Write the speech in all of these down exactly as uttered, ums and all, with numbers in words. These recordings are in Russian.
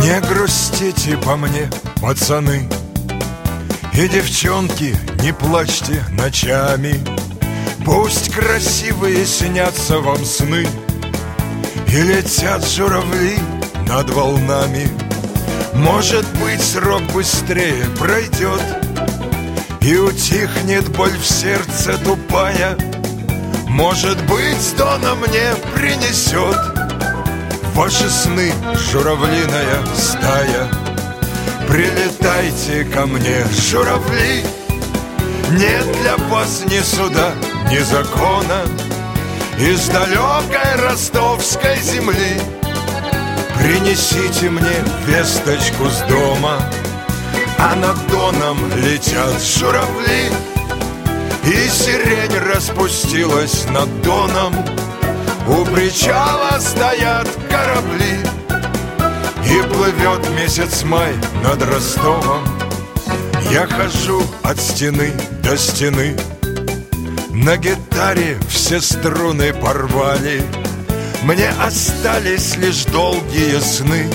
Не грустите по мне, пацаны, и девчонки, не плачьте ночами. Пусть красивые снятся вам сны, и летят журавли над волнами. Может быть, срок быстрее пройдет, и утихнет боль в сердце тупая. Может быть, Дона мне принесет ваши сны журавлиная стая. Прилетайте ко мне, журавли, нет для вас ни суда, ни закона. Из далекой ростовской земли принесите мне весточку с дома. А над Доном летят журавли, и сирень распустилась над Доном. У причала стоят корабли, и плывет месяц май над Ростовом. Я хожу от стены до стены, на гитаре все струны порвали. Мне остались лишь долгие сны,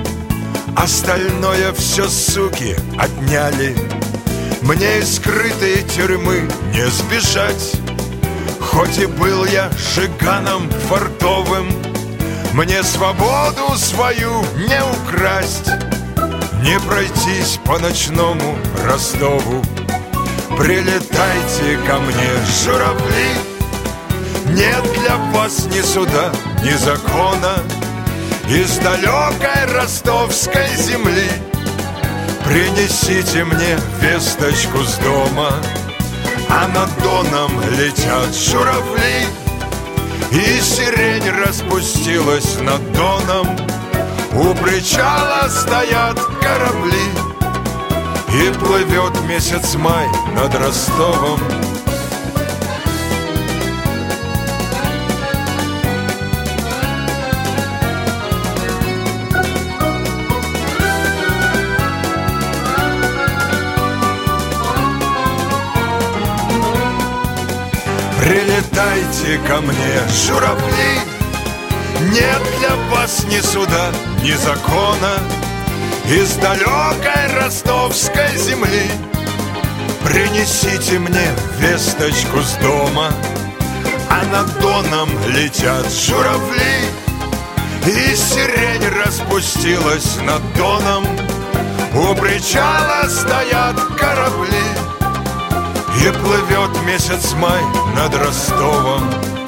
остальное все суки отняли. Мне из скрытой тюрьмы не сбежать, хоть и был я шиганом фартовым. Мне свободу свою не украсть, не пройтись по ночному Ростову. Прилетайте ко мне, журавли, нет для вас ни суда, ни закона. Из далекой ростовской земли принесите мне весточку с дома. А над Доном летят журавли, и сирень распустилась над Доном. У причала стоят корабли, и плывет месяц май над Ростовом. Прилетайте ко мне, журавли, нет для вас ни суда, ни закона. Из далекой ростовской земли принесите мне весточку с дома. А над Доном летят журавли, и сирень распустилась над Доном. У причала стоят корабли, и плывет месяц май над Ростовом.